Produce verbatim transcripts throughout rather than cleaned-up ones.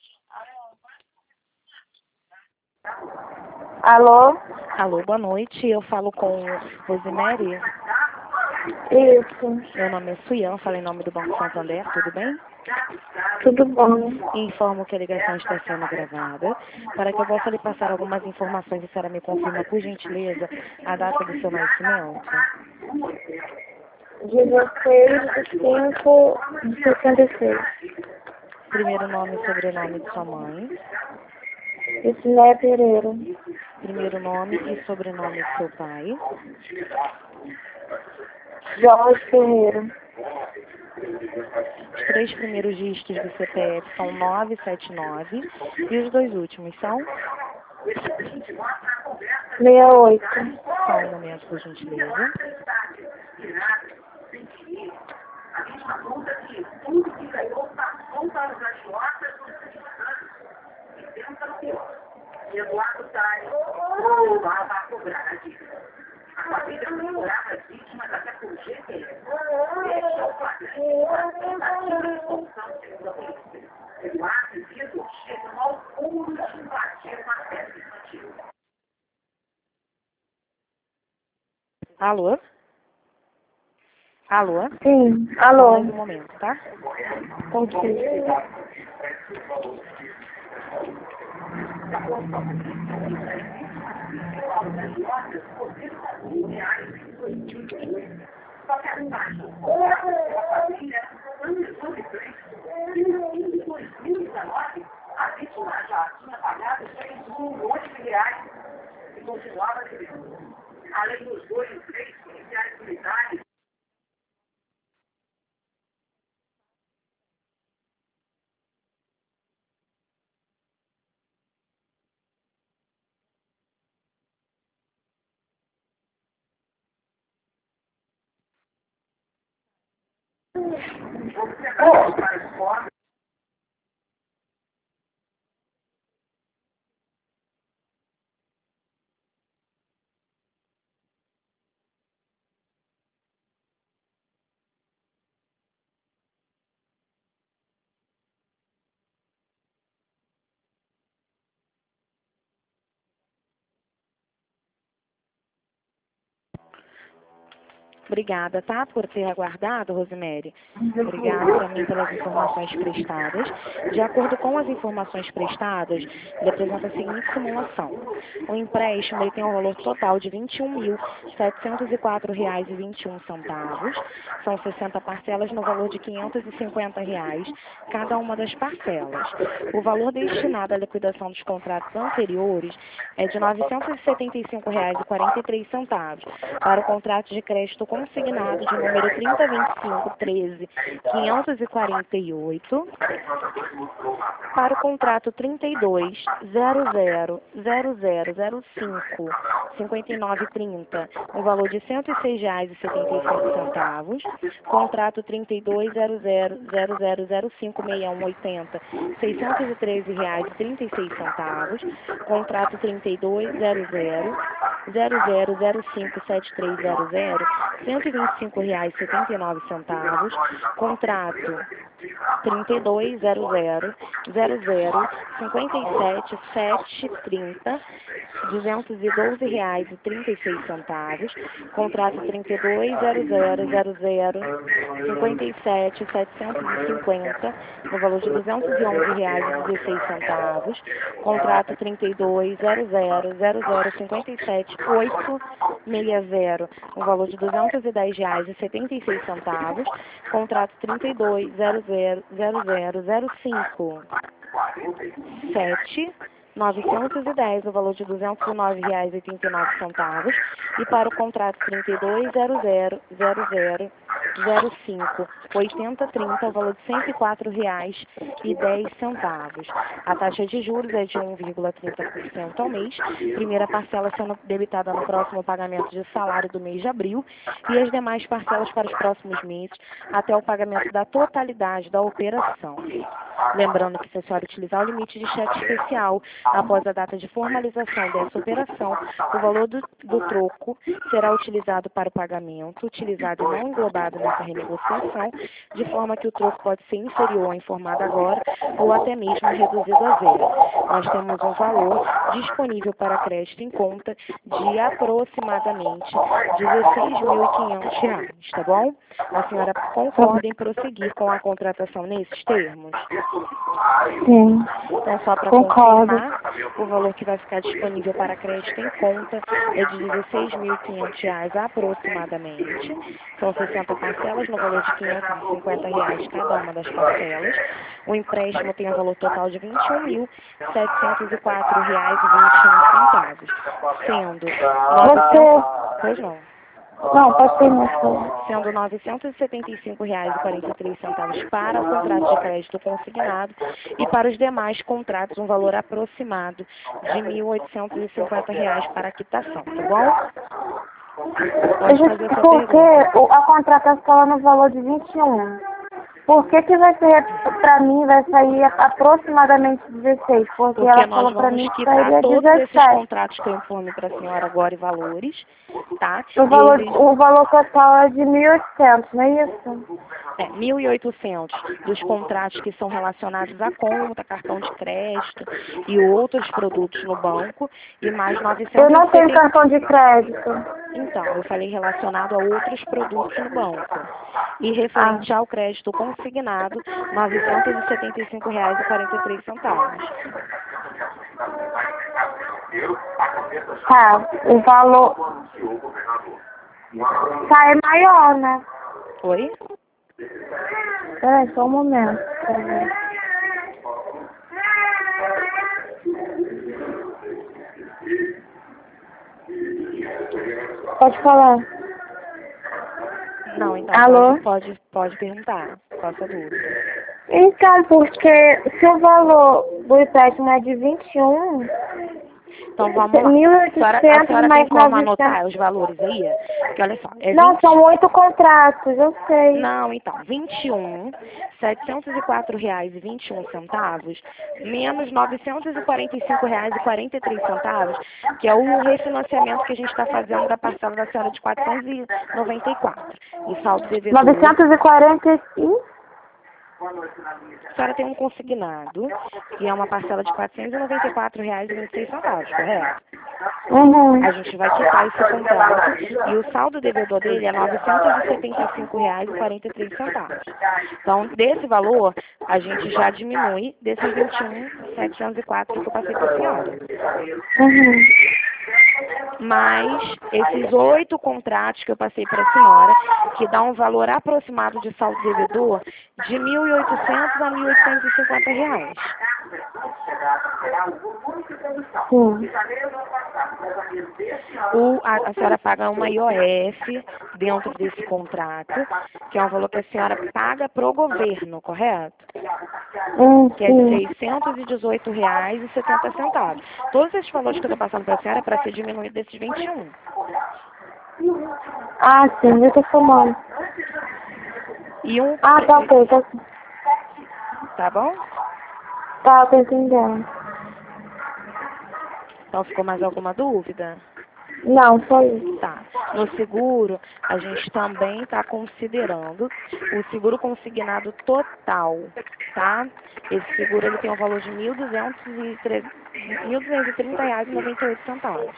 Alô? Alô, boa noite. Eu falo com Rosemary. Isso. Meu nome é Suian, falo em nome do Banco Santander, tudo bem? Tudo bom? Informo que a ligação está sendo gravada. Para que eu possa lhe passar algumas informações, a senhora me confirma, por gentileza, a data do seu nascimento. dezesseis de cinco de sessenta e seis. Primeiro nome e sobrenome de sua mãe. Ismael Pereira. Primeiro nome e sobrenome de seu pai. Jorge Ferreira. Os três primeiros dígitos do C P F são nove sete nove e os dois últimos são? sessenta e oito. Só um momento, por gentileza. Eduardo Salles vai cobrar a dívida. A família procurava as vítimas até por G P S. Este é o flagrante. Tentativa de extorsão segundo a polícia. Eduardo e Vitor chegam ao cúmulo de invadir uma festa infantil. Alô? Alô? Sim. Só Alô? mais um momento, tá? Ok. A vítima já tinha pagado seis milhões de reais e continuava devendo. Além dos dois e três policiais militares. Obrigada, tá? Por ter aguardado, Rosemary. Obrigada também pelas informações prestadas. De acordo com as informações prestadas, ele apresenta a seguinte simulação. O empréstimo ele tem um valor total de vinte e um mil, setecentos e quatro reais e vinte e um centavos. São sessenta parcelas no valor de quinhentos e cinquenta reais, cada uma das parcelas. O valor destinado à liquidação dos contratos anteriores é de novecentos e setenta e cinco reais e quarenta e três centavos para o contrato de crédito consignado de número trinta vinte e cinco treze quinhentos e quarenta e oito, para o contrato trinta e dois zero zero zero zero zero cinco cinquenta e nove trinta, no valor de cento e seis reais e setenta e cinco centavos, contrato trinta e dois zero zero zero zero zero cinco sessenta e um oitenta, seiscentos e treze reais e trinta e seis centavos, contrato trinta e dois zero zero zero zero zero cinco sete três zero zero, cento e vinte e cinco reais e setenta e nove centavos, contrato trinta e dois zero zero zero zero cinquenta e sete sete trinta, duzentos e doze reais e trinta e seis centavos, contrato trinta e dois zero zero zero zero cinquenta e sete setecentos e cinquenta, no valor de duzentos e onze reais e dezesseis centavos, contrato trinta e dois zero zero zero zero cinquenta e sete oitocentos e sessenta, no valor de duzentos e dez reais e setenta e seis centavos, contrato trinta e dois zero zero zero zero zero cinco sete novecentos e dez, no valor de duzentos e nove reais e oitenta e nove centavos, e para o contrato trinta e dois zero zero zero zero zero cinco oitenta trinta, o valor de cento e quatro reais e dez centavos. A taxa de juros é de um vírgula trinta por cento ao mês, primeira parcela sendo debitada no próximo pagamento de salário do mês de abril e as demais parcelas para os próximos meses até o pagamento da totalidade da operação. Lembrando que se a senhora utilizar o limite de cheque especial após a data de formalização dessa operação, o valor do, do troco será utilizado para o pagamento, utilizado e não englobado nessa renegociação, de forma que o troco pode ser inferior ao informado agora ou até mesmo reduzido a zero. Nós temos um valor disponível para crédito em conta de aproximadamente dezesseis mil e quinhentos reais, tá bom? A senhora concorda em prosseguir com a contratação nesses termos? Sim. Então, só para Concordo. confirmar, o valor que vai ficar disponível para crédito em conta é de dezesseis mil e quinhentos reais aproximadamente. São sessenta parcelas no valor de quinhentos e cinquenta reais cada uma das parcelas. O empréstimo tem um valor total de vinte e um mil setecentos e quatro reais e vinte e um centavos, sendo novecentos... Pois não. Não, pode ter mais coisa. Sendo novecentos e setenta e cinco reais e quarenta e três centavos para o contrato de crédito consignado e para os demais contratos um valor aproximado de mil oitocentos e cinquenta reais para a quitação, tá bom? Pode fazer essa Porque pergunta. o- a contratação é no valor de vinte e um. Por que que vai ser, pra mim, vai sair aproximadamente dezesseis? Porque, Porque ela nós falou pra vamos mim que quitar sairia todos esses dezessete. contratos que eu informei para a senhora agora e valores, tá? O valor, Eles, o valor total é de mil e oitocentos, não é isso? é, mil e oitocentos dos contratos que são relacionados à conta, cartão de crédito e outros produtos no banco e mais Eu novecentos não e tenho setenta. cartão de crédito. Então, eu falei relacionado a outros produtos no banco. E Ah, referente ao crédito consignado, novecentos e setenta e cinco reais e quarenta e três centavos. tá. O valor tá, é maior, né? Oi? Peraí, só um momento. Peraí. Pode falar. Não, então, Alô? pode, pode, pode perguntar. Faça dúvida. Então, porque se o valor do empréstimo é de vinte e um, Então, vamos lá. mil e A senhora, a oitocentos senhora tem mais como novecentos. anotar os valores aí? Porque, olha só, é Não, vinte. são oito contratos, eu sei. Não, então, vinte e um, setecentos e quatro reais e vinte e um centavos, menos novecentos e quarenta e cinco reais e quarenta e três centavos, que é o refinanciamento que a gente está fazendo da parcela da senhora de quatrocentos e noventa e quatro. E saldo devedor. novecentos e quarenta e cinco? A senhora tem um consignado, que é uma parcela de quatrocentos e noventa e quatro reais e vinte e seis centavos, correto? Uhum. A gente vai quitar esse contrato e o saldo devedor dele é novecentos e setenta e cinco reais e quarenta e três centavos. Então, desse valor, a gente já diminui desses vinte e um mil setecentos e quatro que eu passei para a senhora. Uhum. Mais esses oito contratos que eu passei para a senhora, que dá um valor aproximado de saldo devedor de mil e oitocentos a mil oitocentos e cinquenta reais. Sim. O, a, a senhora paga uma I O F dentro desse contrato, que é um valor que a senhora paga para o governo, correto? Hum, Que é de sim. seiscentos e dezoito reais e setenta centavos. Todos esses valores que eu estou passando para a senhora é para ser diminuído desses vinte e um. Ah, sim, eu tô fumando. E um, Ah, tá ok, tá, tá bom? tá, eu tô entendendo. Então ficou mais alguma dúvida? Não, só isso. Tá. No seguro, a gente também está considerando o seguro consignado total, tá? Esse seguro ele tem um valor de mil duzentos e trinta reais e noventa e oito centavos.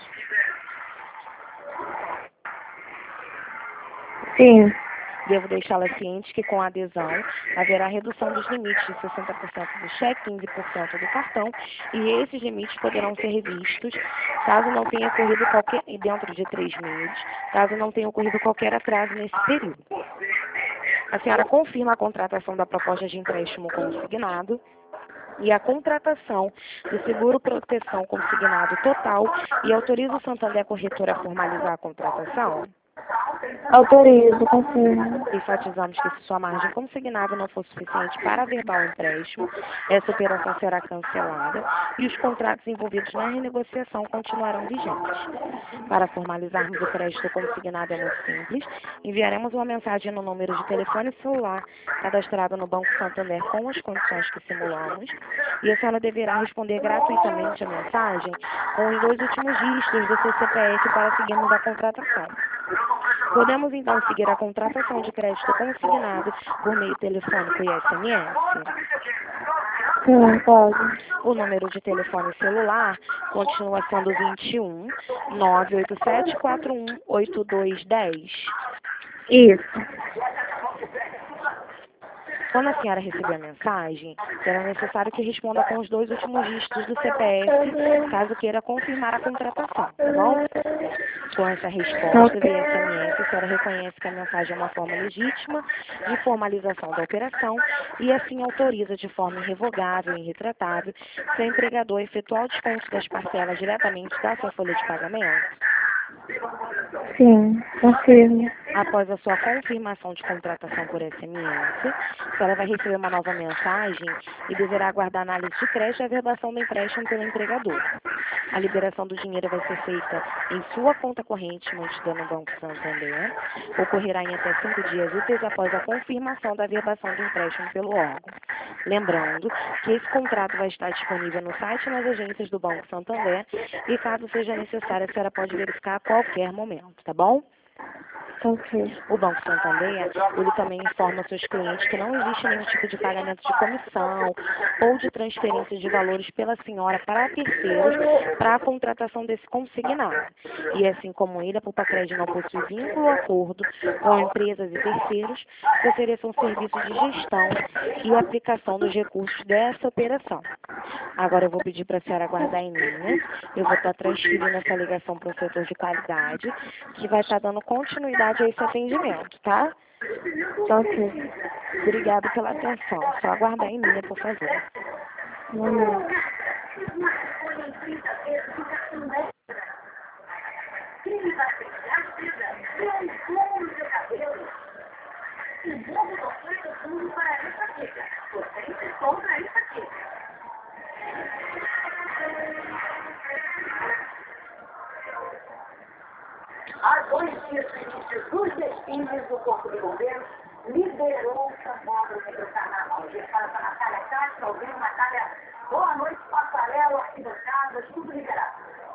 Sim. Devo deixá-la ciente que com a adesão haverá redução dos limites de sessenta por cento do cheque, quinze por cento do cartão, e esses limites poderão ser revistos caso não tenha ocorrido qualquer, dentro de três meses, caso não tenha ocorrido qualquer atraso nesse período. A senhora confirma a contratação da proposta de empréstimo consignado e a contratação do seguro proteção consignado total e autoriza o Santander Corretora a formalizar a contratação? Autorizo, confirmo. Enfatizamos que se sua margem consignável não for suficiente para averbar o empréstimo, essa operação será cancelada e os contratos envolvidos na renegociação continuarão vigentes. Para formalizarmos o crédito consignado é muito simples. Enviaremos uma mensagem no número de telefone celular cadastrado no Banco Santander com as condições que simulamos e a senhora deverá responder gratuitamente a mensagem com os dois últimos dígitos do seu C P F para seguirmos a contratação. Podemos então seguir a contratação de crédito consignado por meio telefônico e S M S? Sim, pode. O número de telefone celular continua sendo vinte e um, nove oito sete quatro um oito dois um zero. Isso. Quando a senhora receber a mensagem, será necessário que responda com os dois últimos dígitos do C P F, caso queira confirmar a contratação, tá bom? Com essa resposta via S M S, a senhora reconhece que a mensagem é uma forma legítima de formalização da operação e assim autoriza de forma irrevogável e irretratável seu empregador a efetuar o desconto das parcelas diretamente da sua folha de pagamento. Sim, confirmo. Após a sua confirmação de contratação por S M S, a senhora vai receber uma nova mensagem e deverá aguardar a análise de crédito e a verbação do empréstimo pelo empregador. A liberação do dinheiro vai ser feita em sua conta corrente mantida no Banco Santander. Ocorrerá em até cinco dias úteis após a confirmação da verbação do empréstimo pelo órgão. Lembrando que esse contrato vai estar disponível no site e nas agências do Banco Santander e, caso seja necessário, a senhora pode verificar a qualquer momento, tá bom? Ok. O Banco Santander, ele também informa seus clientes que não existe nenhum tipo de pagamento de comissão ou de transferência de valores pela senhora para terceiros para a contratação desse consignado. E assim como ele, a Pulpacred não possui vínculo ou acordo com empresas e terceiros que ofereçam serviços de gestão e aplicação dos recursos dessa operação. Agora eu vou pedir para a senhora aguardar em linha. Eu vou estar transferindo essa ligação para o setor de qualidade, que vai estar dando continuidade a esse atendimento, tá? Ok. Obrigada pela atenção. Só aguardar em linha, por favor. Vamos. Há dois dias do início dos desfiles do Corpo de Bombeiros, liberou o sambódromo do Carnaval. A gente fala para a Natália Castro, alguém, Natália, boa noite, passarela, arquibancadas, tudo liberado.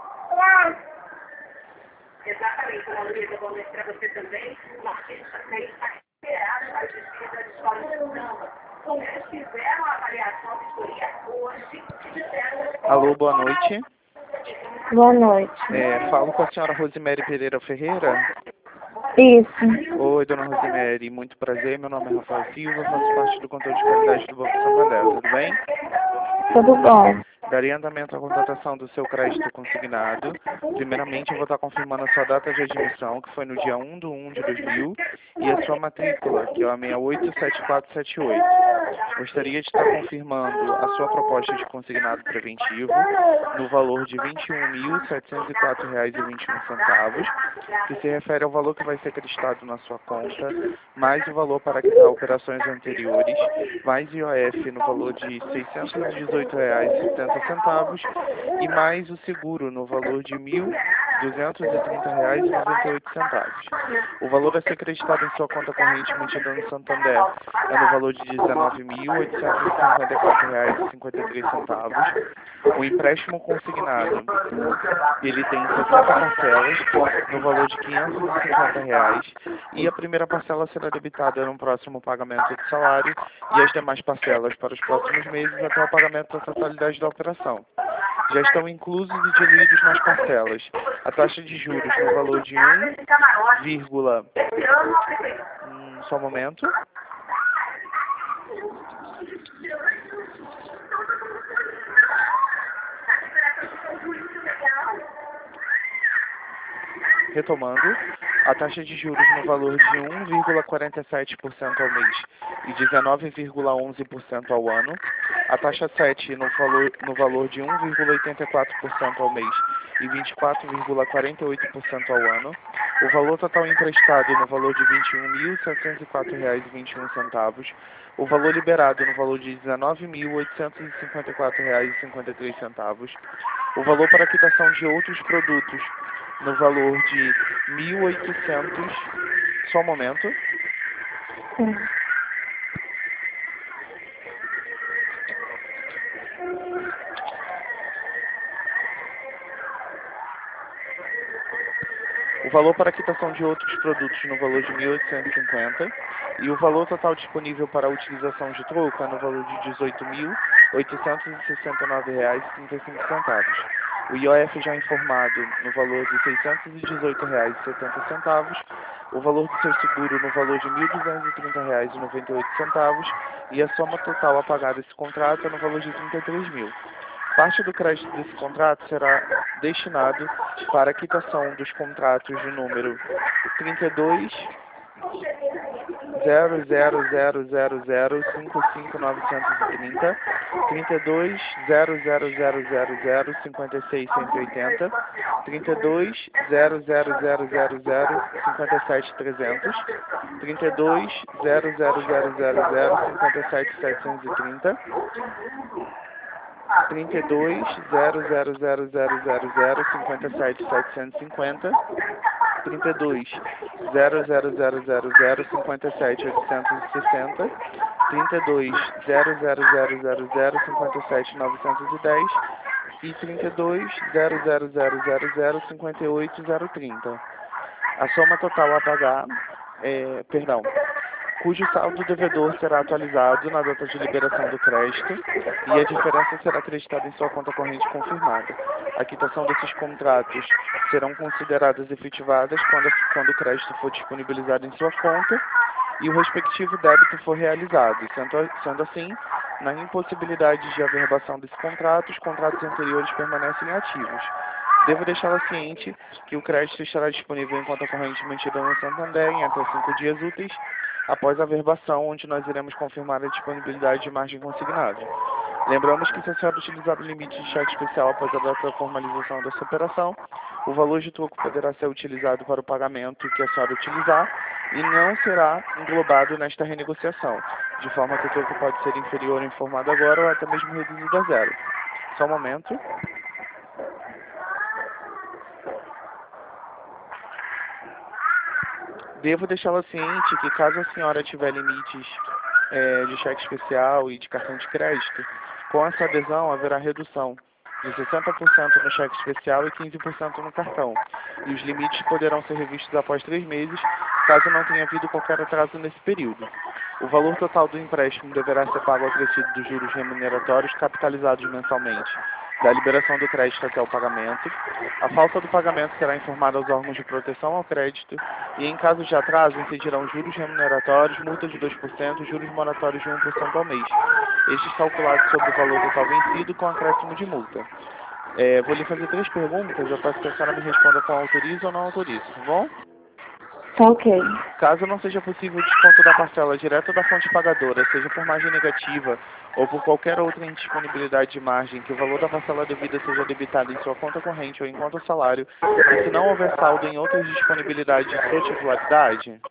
Exatamente, como a Luísa falou para você também, o artista tem está liberado para desfiles das escolas de samba. Como eles fizeram a avaliação de vistoria hoje, fizeram... Alô, boa noite. Boa noite. É, falo com a senhora Rosemary Pereira Ferreira. Isso. Oi, dona Rosemary, muito prazer. Meu nome é Rafael Silva, faço parte do controle de qualidade do Banco Santander, tudo bem? Tudo bom. Daria andamento à contratação do seu crédito consignado. Primeiramente, eu vou estar confirmando a sua data de admissão, que foi no dia um de um de dois mil, e a sua matrícula, que é a seis oito sete quatro sete oito. Gostaria de estar confirmando a sua proposta de consignado preventivo no valor de vinte e um mil setecentos e quatro reais e vinte e um centavos, que se refere ao valor que vai ser acreditado na sua conta, mais o valor para quitar operações anteriores, mais I O F no valor de seiscentos e dezoito reais e setenta centavos e mais o seguro no valor de mil duzentos e trinta reais e noventa e oito centavos. O valor a ser acreditado em sua conta corrente mantida no Santander é no valor de dezenove mil oitocentos e cinquenta e quatro reais e cinquenta e três centavos. O empréstimo consignado, ele tem sessenta parcelas no valor de quinhentos e cinquenta reais e a primeira parcela será debitada no próximo pagamento do salário e as demais parcelas para os próximos meses até o pagamento da totalidade da operação. Já estão inclusos e diluídos nas parcelas a taxa de juros no valor de um vírgula... Hum, só um momento. Retomando, a taxa de juros no valor de um vírgula quarenta e sete por cento ao mês e dezenove vírgula onze por cento ao ano, a taxa sete no valor, no valor de um vírgula oitenta e quatro por cento ao mês e vinte e quatro vírgula quarenta e oito por cento ao ano, o valor total emprestado no valor de vinte e um mil setecentos e quatro reais e vinte e um centavos, o valor liberado no valor de dezenove mil oitocentos e cinquenta e quatro reais e cinquenta e três centavos, o valor para quitação de outros produtos no valor de mil e oitocentos, só um momento. Sim. O valor para quitação de outros produtos no valor de mil oitocentos e cinquenta e o valor total disponível para a utilização de troco é no valor de dezoito mil oitocentos e sessenta e nove reais e trinta e cinco centavos. O I O F já informado no valor de seiscentos e dezoito reais e setenta centavos, o valor do seu seguro no valor de mil duzentos e trinta reais e noventa e oito centavos e a soma total a pagar desse contrato é no valor de trinta e três mil. Parte do crédito desse contrato será destinado para a quitação dos contratos de número trinta e dois, zero zero zero zero zero, cinco cinco nove três zero, trinta e dois, zero zero zero zero zero, cinquenta e seis cento e oitenta, trinta e dois, zero zero zero zero zero, cinquenta e sete trezentos, trinta e dois, zero zero zero zero zero, cinquenta e sete setecentos e trinta, trinta e dois, zero zero zero zero zero zero, cinquenta e sete setecentos e cinquenta, trinta e dois, zero zero zero zero zero, cinquenta e sete oitocentos e sessenta, trinta e dois, zero zero zero zero zero, cinquenta e sete novecentos e dez e trinta e dois, zero zero zero zero zero, cinquenta e oito zero trinta. A soma total a pagar, é, perdão, cujo saldo devedor será atualizado na data de liberação do crédito e a diferença será acreditada em sua conta corrente confirmada. A quitação desses contratos serão consideradas efetivadas quando, quando o crédito for disponibilizado em sua conta e o respectivo débito for realizado. Sendo, sendo assim, na impossibilidade de averbação desse contrato, os contratos anteriores permanecem ativos. Devo deixá-la ciente que o crédito estará disponível em conta corrente mantida no Santander em até cinco dias úteis após a averbação, onde nós iremos confirmar a disponibilidade de margem consignada. Lembramos que se a senhora utilizar o limite de cheque especial após a data da formalização dessa operação, o valor de troco poderá ser utilizado para o pagamento que a senhora utilizar e não será englobado nesta renegociação, de forma que o troco pode ser inferior ao informado agora ou até mesmo reduzido a zero. Só um momento. Devo deixá-la ciente que caso a senhora tiver limites é, de cheque especial e de cartão de crédito, com essa adesão haverá redução de sessenta por cento no cheque especial e quinze por cento no cartão. E os limites poderão ser revistos após três meses, caso não tenha havido qualquer atraso nesse período. O valor total do empréstimo deverá ser pago acrescido dos juros remuneratórios capitalizados mensalmente, da liberação do crédito até o pagamento. A falta do pagamento será informada aos órgãos de proteção ao crédito e, em caso de atraso, incidirão juros remuneratórios, multa de dois por cento, juros moratórios de um por cento ao mês. Estes calculados sobre o valor total vencido com acréscimo de multa. É, vou lhe fazer três perguntas, eu peço que a senhora me responda com autoriza ou não autoriza, tá bom? Ok. Caso não seja possível o desconto da parcela direto da fonte pagadora, seja por margem negativa ou por qualquer outra indisponibilidade de margem, que o valor da parcela devida seja debitado em sua conta corrente ou em conta salário, e se não houver saldo em outras disponibilidades de sua titularidade?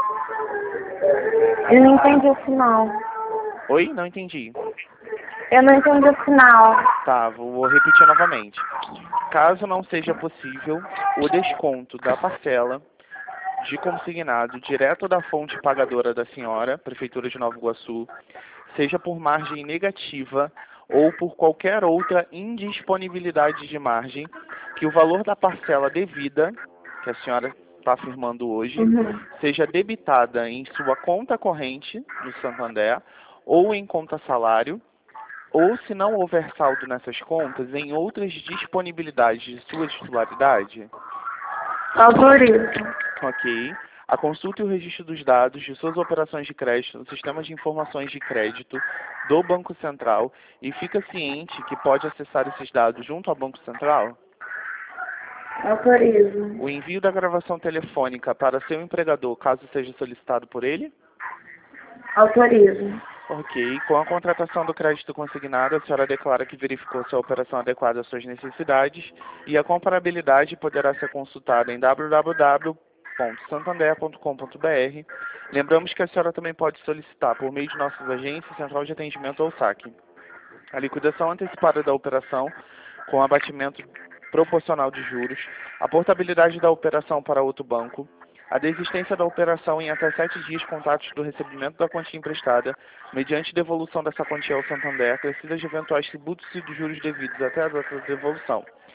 Eu não entendi o final. Oi? Não entendi. Eu não entendi o final. Tá, vou repetir novamente. Caso não seja possível o desconto da parcela de consignado direto da fonte pagadora da senhora, Prefeitura de Nova Iguaçu, seja por margem negativa ou por qualquer outra indisponibilidade de margem, que o valor da parcela devida, que a senhora está afirmando hoje, Uhum. seja debitada em sua conta corrente no Santander ou em conta salário, ou se não houver saldo nessas contas, em outras disponibilidades de sua titularidade? Autorizo. Ok. A consulta e o registro dos dados de suas operações de crédito no sistema de informações de crédito do Banco Central e fica ciente que pode acessar esses dados junto ao Banco Central? Autorizo. O envio da gravação telefônica para seu empregador, caso seja solicitado por ele? Autorizo. Ok. Com a contratação do crédito consignado, a senhora declara que verificou se a operação adequada às suas necessidades e a comparabilidade poderá ser consultada em w w w ponto santander ponto com ponto b r. Lembramos que a senhora também pode solicitar, por meio de nossas agências, central de atendimento ou saque, a liquidação antecipada da operação com abatimento proporcional de juros, a portabilidade da operação para outro banco, a desistência da operação em até sete dias contatos do recebimento da quantia emprestada, mediante devolução dessa quantia ao Santander, acrescidas de eventuais tributos e dos juros devidos até a data da devolução.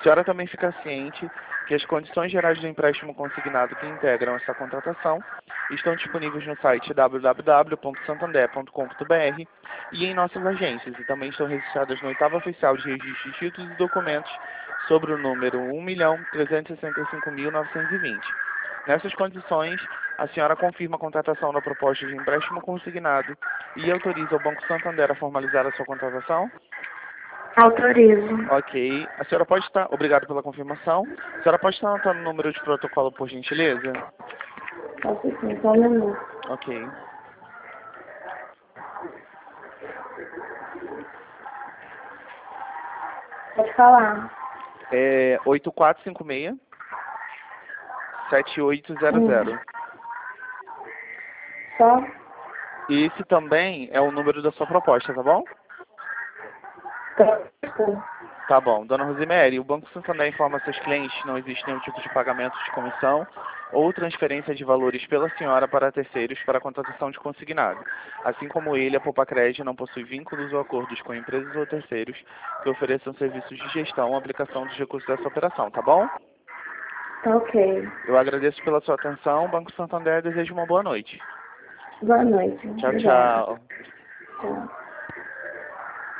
senhora também fica ciente que as condições gerais do empréstimo consignado que integram essa contratação estão disponíveis no site w w w ponto santander ponto com ponto b r e em nossas agências, e também estão registradas no oitavo oficial de registro de títulos e documentos sobre o número um milhão trezentos e sessenta e cinco mil novecentos e vinte. Nessas condições, a senhora confirma a contratação da proposta de empréstimo consignado e autoriza o Banco Santander a formalizar a sua contratação? Autorizo. Ok. A senhora pode estar... Obrigado pela confirmação. A senhora pode estar anotando o número de protocolo, por gentileza? Posso sim, só um minuto. Ok. Pode falar. É oito quatro cinco seis, sete oito zero zero. Só? E esse também é o número da sua proposta, tá bom? Tá bom. Dona Rosemary, o Banco Santander informa seus clientes que não existe nenhum tipo de pagamento de comissão ou transferência de valores pela senhora para terceiros para a contratação de consignado. Assim como ele, a Popacred não possui vínculos ou acordos com empresas ou terceiros que ofereçam serviços de gestão ou aplicação dos recursos dessa operação, tá bom? Tá ok. Eu agradeço pela sua atenção. O Banco Santander deseja uma boa noite. Boa noite. Tchau, Obrigada. tchau. Tchau.